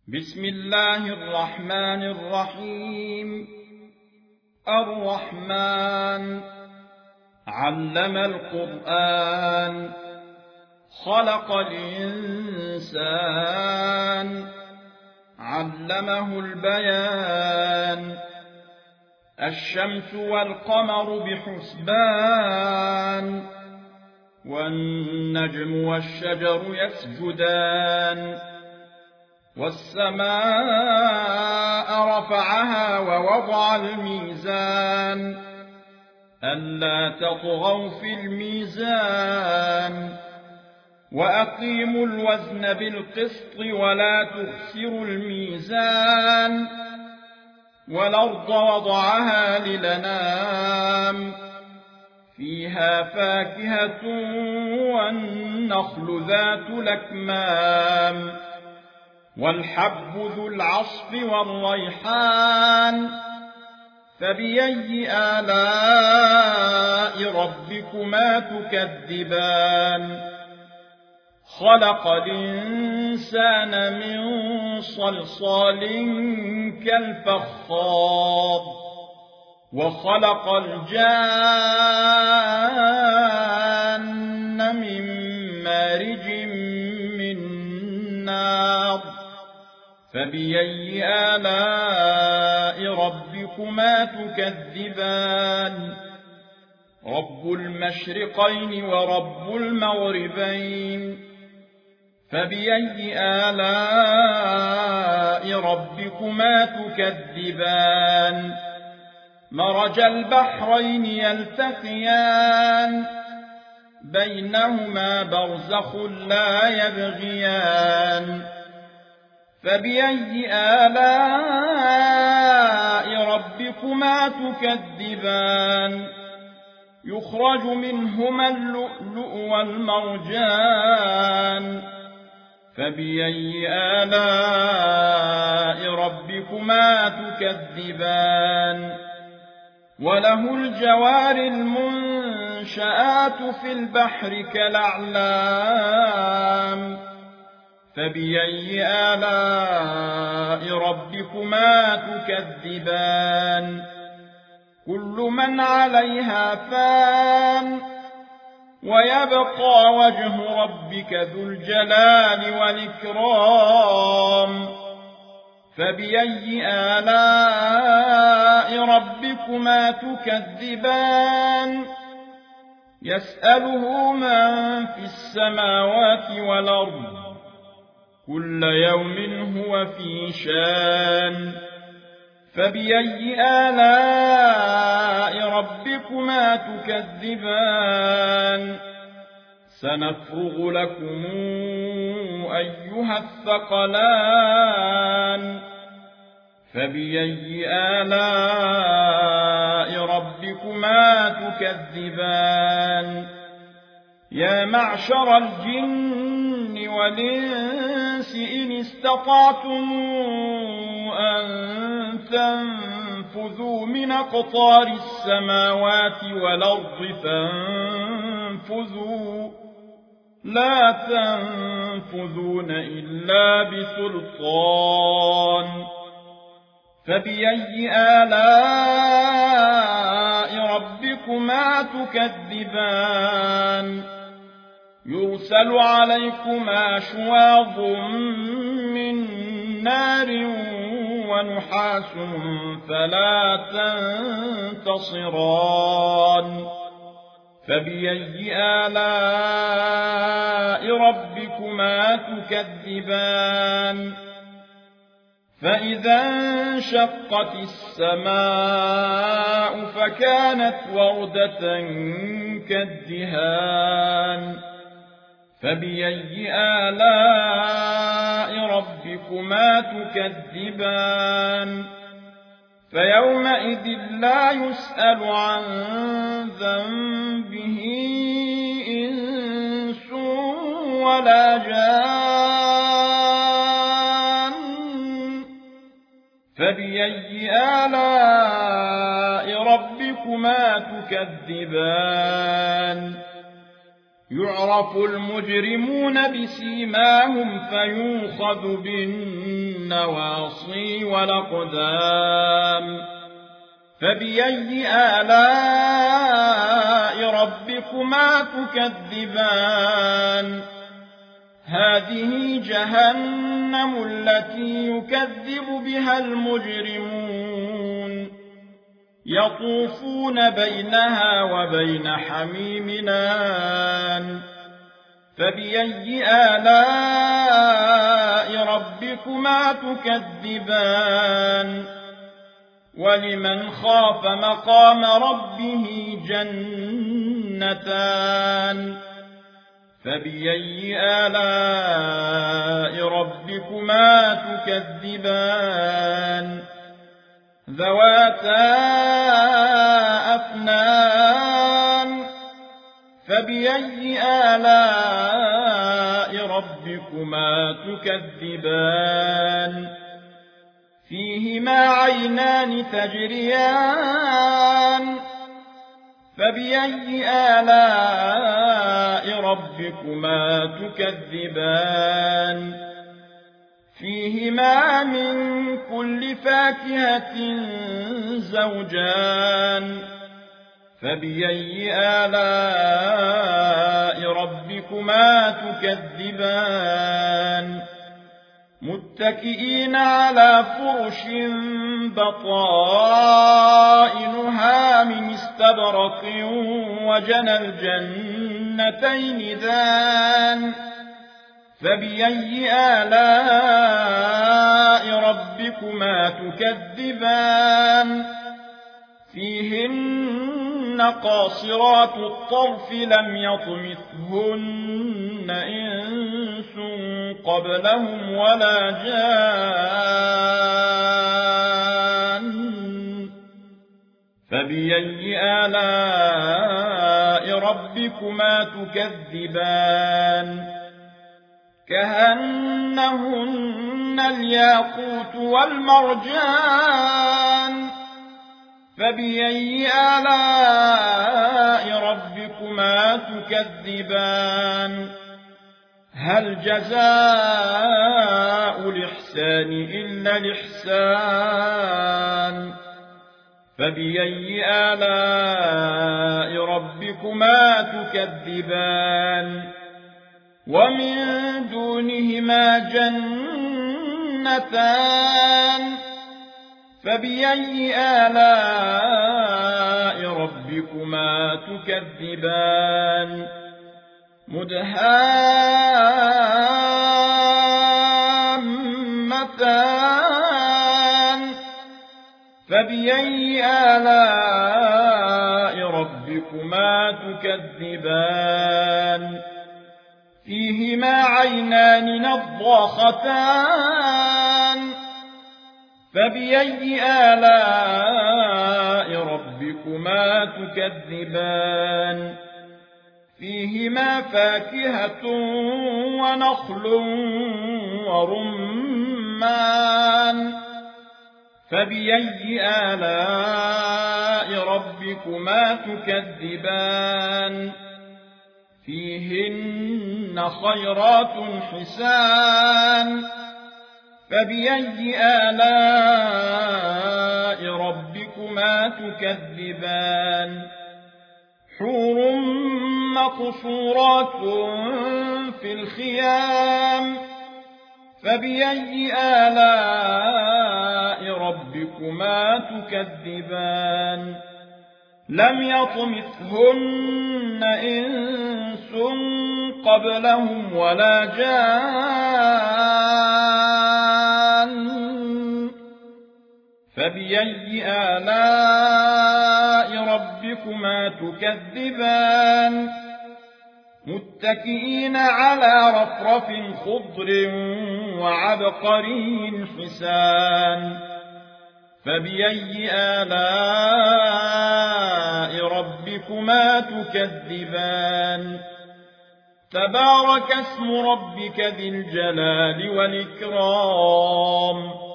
بسم الله الرحمن الرحيم. الرحمن علم القرآن، خلق الإنسان، علمه البيان. الشمس والقمر بحسبان، والنجم والشجر يسجدان. والسماء رفعها ووضع الميزان، ألا تطغوا في الميزان. وأقيموا الوزن بالقسط ولا تخسروا الميزان. والأرض وضعها للأنام، فيها فاكهة والنخل ذات الأكمام، والحب ذو العصف والريحان. فبأي آلاء ربكما تكذبان؟ خلق الإنسان من صلصال كالفخار، وخلق الجان من مارج من نار. فبأي آلاء ربكما تكذبان؟ رب المشرقين ورب المغربين. فبأي آلاء ربكما تكذبان؟ مرج البحرين يلتقيان، بينهما برزخ لا يبغيان. فبأي آلاء ربكما تكذبان؟ يخرج منهما اللؤلؤ والمرجان. فبأي آلاء ربكما تكذبان؟ وله الجوار المنشآت في البحر كالأعلام. فبأي آلاء ربكما تكذبان؟ كل من عليها فان، ويبقى وجه ربك ذو الجلال والإكرام. فبأي آلاء ربكما تكذبان؟ يسأله من في السماوات والأرض، كل يوم هو في شان. فبأي آلاء ربكما تكذبان؟ سنفرغ لكم أيها الثقلان. فبأي آلاء ربكما تكذبان؟ يا معشر الجن والإنس إن استطعتم أن تنفذوا من أقطار السماوات والأرض فانفذوا، لا تنفذون إلا بسلطان. فبأي آلاء ربكما تكذبان؟ يرسل عليكما شواظ من نار ونحاس فلا تنتصران. فبأي آلاء ربكما تكذبان؟ فإذا انشقت السماء فكانت وردة كالدهان. فبأي آلاء ربكما تكذبان؟ فيومئذ لا يسأل عن ذنبه إنس ولا جان. فبأي آلاء ربكما تكذبان؟ يعرف المجرمون بسيماهم فيؤخذ بالنواصي والأقدام فبأي آلاء ربكما تكذبان هذه جهنم التي يكذب بها المجرمون يطوفون بينها وبين حميم آن فبأي آلاء ربكما تكذبان ولمن خاف مقام ربه جنتان فبأي آلاء ربكما تكذبان ذواتا أفنان فبأي آلاء ربكما تكذبان فيهما عينان تجريان فبأي آلاء ربكما تكذبان فيهما من كل فاكهة زوجان فبأي آلاء ربكما تكذبان متكئين على فرش بطائنها من استبرق وجنى الجنتين دان فبأي آلاء ربكما تكذبان فيهن قاصرات الطرف لم يطمثهن إنس قبلهم ولا جان فبأي آلاء ربكما تكذبان كأنهن الياقوت والمرجان فبأي آلاء ربكما تكذبان هل جزاء الإحسان إلا الإحسان فبأي آلاء ربكما تكذبان ومن دونهما جنتان فبأي آلاء ربكما تكذبان مدهامتان فبأي آلاء ربكما تكذبان فيهما عينان نضاختان فبأي آلاء ربكما تكذبان فيهما فاكهة ونخل ورمان فبأي آلاء ربكما تكذبان فيهن خيرات حسان فبأي آلاء ربكما تكذبان حور مقصورات في الخيام فبأي آلاء ربكما تكذبان لم يطمثهن إنس قبلهم ولا جان فبأي آلاء ربكما تكذبان متكئين على رفرف خضر وعبقري حسان فبأي آلاء ربكما تكذبان تبارك اسم ربك ذي الجلال والإكرام